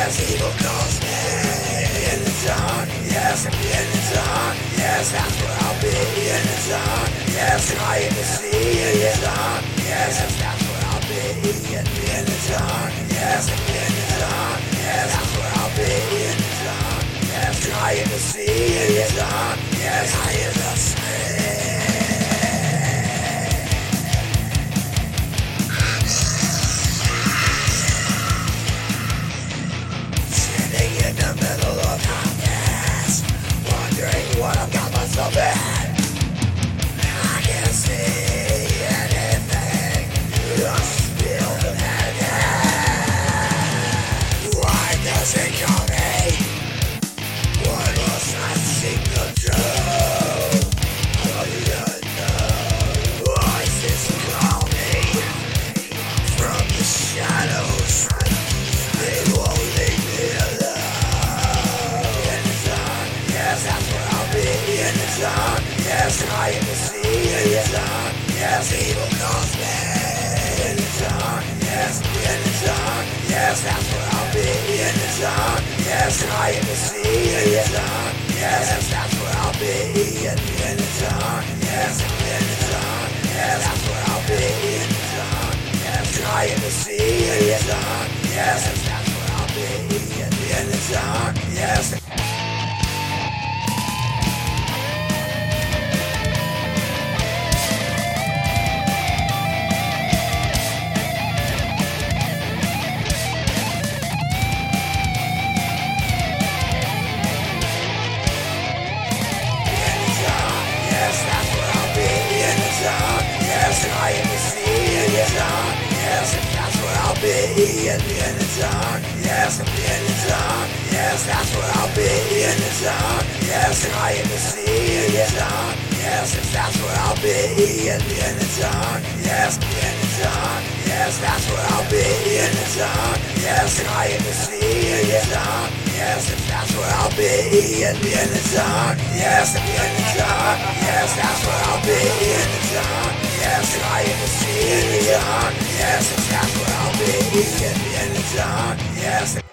yes, evil calls me in the dark, yes, in the dark, yes, that's where I'll be in the dark, yes, trying to see in the dark, yes, that's where I'll be in the dark, yes, in the dark, yes, that's where I'll be in the dark, yes, trying to see in the dark, yes, I am the same. In the middle of darkness, wondering what I've got myself in. I can't see anything, just feel the pain. Why does it call me? What must I seek to do? Voices call me from the shadows. They won't leave me alone. That's where I'll be in the dark. Yes, trying to see in the dark. Yes, evil calls me in the dark. Yes, in the dark. Yes, that's where I'll be in the dark. Yes, trying to see in the dark. Yes, that's where I'll be in the dark. Yes, in the dark. Yes, that's where I'll be in the dark. Yes, trying to see in the dark. Yes, that's where I'll be in the dark. Yes. Yes, trying to see in the dark. Yes, that's where I'll be in the dark. Yes, in the dark. Yes, that's where I'll be in the dark. Yes, trying to see in the dark. Yes, that's where I'll be in the dark. Yes, in the dark. Yes, that's where I'll be in the dark. Yes, trying to see in the dark. Yes, that's where I'll be in the dark. Yes, in the dark. Yes, that's where I'll be in the dark. Yes, trying to see in the dark. Yes, that's where I'll be in the dark. Yes.